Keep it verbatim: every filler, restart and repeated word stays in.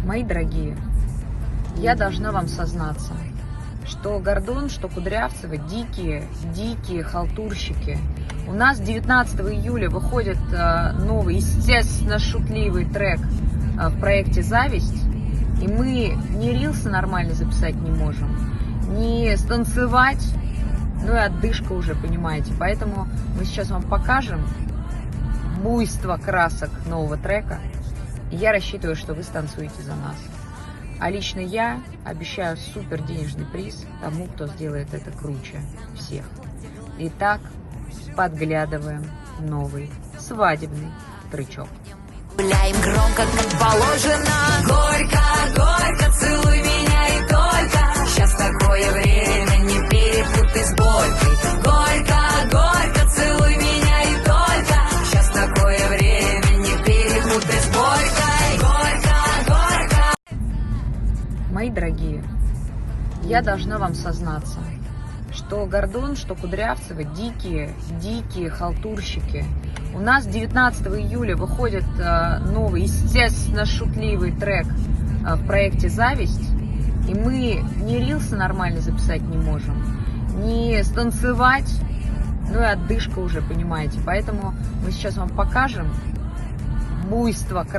Мои дорогие, я должна вам сознаться, что Гордон, что Кудрявцева дикие, дикие халтурщики. У нас девятнадцатого июля выходит э, новый, естественно, шутливый трек э, в проекте «Зависть», и мы ни рилсы нормально записать не можем, ни станцевать, ну и отдышка уже, понимаете. Поэтому мы сейчас вам покажем буйство красок нового трека, и я рассчитываю, что вы станцуете за нас. А лично я обещаю супер денежный приз тому, кто сделает это круче всех. Итак, подглядываем новый свадебный тречок. Гуляем громко, как положено. Горько, горько, целуй меня и только. Сейчас такое время, не перепутай с болькой. Горько, горько, целуй меня и только. Сейчас такое время, не перепутай с болькой. Горько, горько. Мои дорогие, я должна вам сознаться, что Гордон, что Кудрявцева дикие, дикие халтурщики. У нас девятнадцатого июля выходит э, новый, естественно, шутливый трек э, в проекте «Зависть», и мы ни рилсы нормально записать не можем, ни станцевать, ну и отдышка уже, понимаете. Поэтому мы сейчас вам покажем буйство